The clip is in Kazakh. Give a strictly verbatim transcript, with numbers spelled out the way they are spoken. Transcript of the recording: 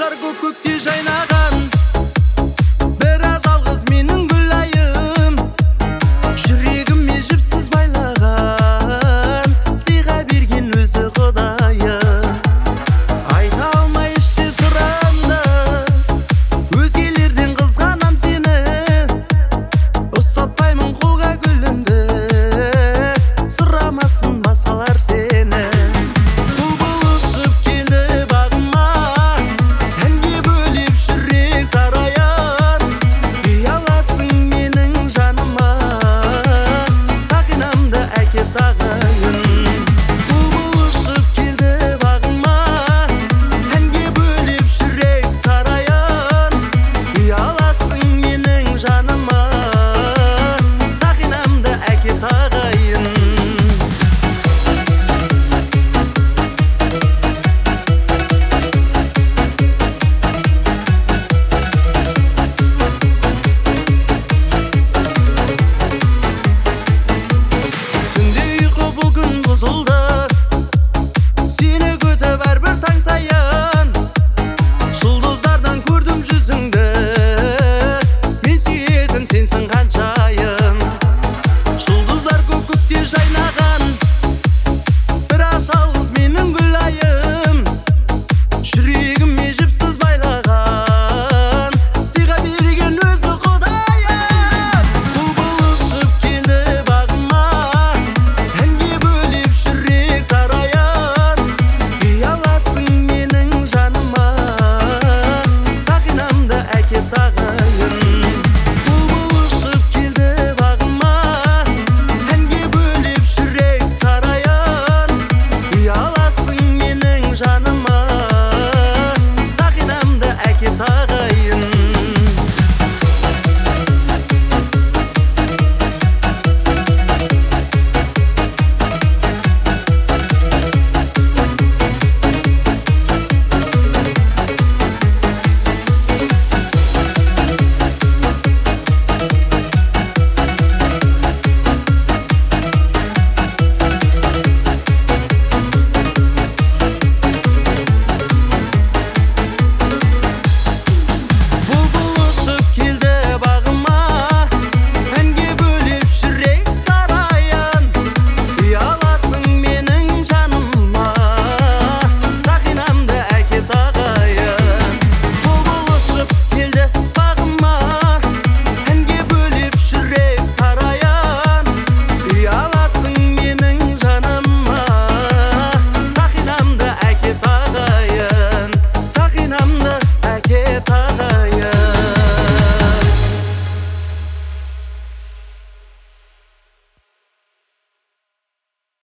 жұлдыздар көк көкте жайнаған, бірақ жалғыз менің гүлайым, жүрегіме жіпсіз байлаған, сыйға берген өзі Құдайым. Айта алмай іште сырымды, өзгелерден қызғанам сені, ұстатпаймын қолға гүлімді, сұрамасын басқалар сені. Бұлбұл ұшып келді бағыма, әнге бөлеп жүрек сарайын, ұяласың менің жаныма, сақинамды әкеп тағайын. Бұлбұл ұшып келді бағыма, әнге бөлеп жүрек сарайын, ұяласың менің жаныма, сақинамды әкеп тағайын. Түнде ұйқы бұл күн бұзылды, сені күтіп әрбір таң сайын, жұлдыздардан көрдім жүзіңді, мен сүйетін сенсің қаншайым. Жұлдыздар көк көкте жайнаған, бірақ жалғыз менің гүлайым, жүрегім